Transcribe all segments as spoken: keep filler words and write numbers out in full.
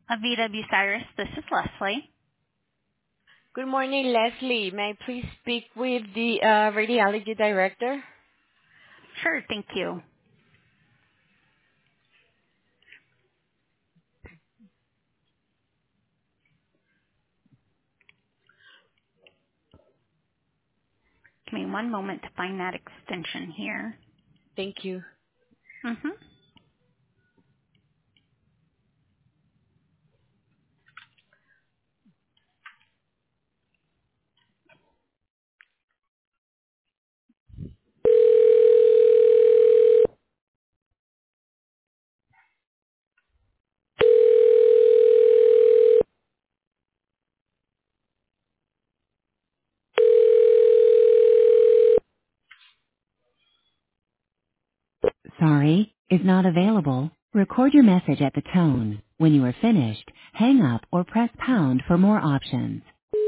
Avita Bucyrus, this is Leslie. Good morning, Leslie. May I please speak with the uh, radiology director? Sure, thank you. Give me one moment to find that extension here. Thank you. Mm-hmm. Sorry, is not available. Record your message at the tone. When you are finished, hang up or press pound for more options.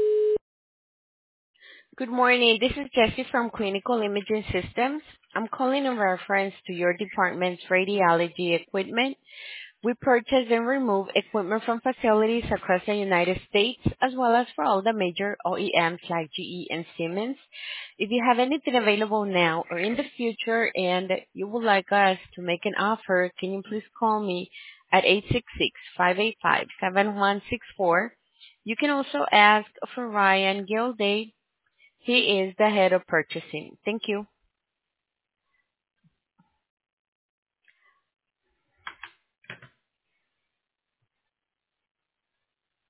Good morning. This is Jessie from Clinical Imaging Systems. I'm calling in reference to your department's radiology equipment. We purchase and remove equipment from facilities across the United States, as well as for all the major O E Ms like G E and Siemens. If you have anything available now or in the future and you would like us to make an offer, can you please call me at eight six six, five eight five, seven one six four. You can also ask for Ryan Gilday. He is the head of purchasing. Thank you.